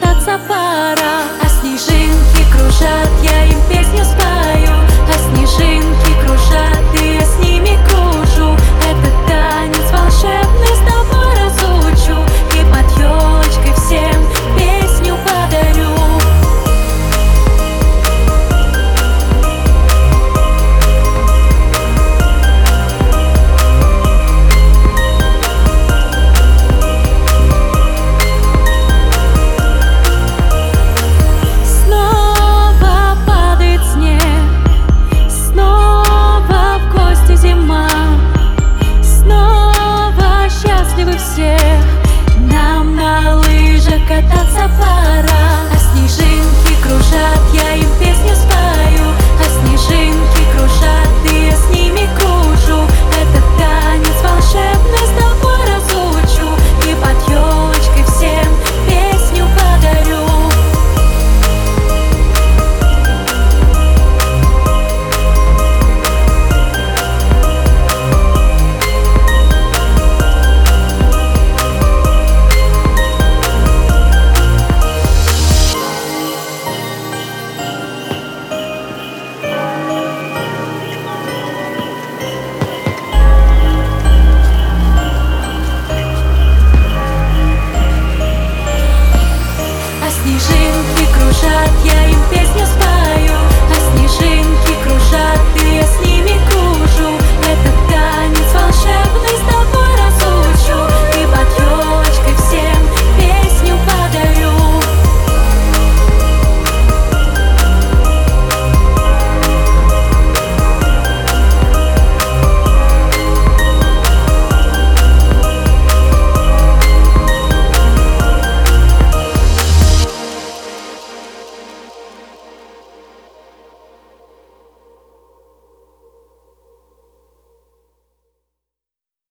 кататься пора. А снежинки кружат, я им песню спою. А снежинки кружат, и я с ними кружу. Этот танец волшебный с тобой разучу. И под елочкой всем песню подарю. Нам на лыжах кататься пора. А снежинки кружат, я им песню спою. А снежинки кружат, и я с ними кружу. Этот танец волшебный с тобой разучу. И под елочкой всем песню подарю. Снежинки кружат, я им песню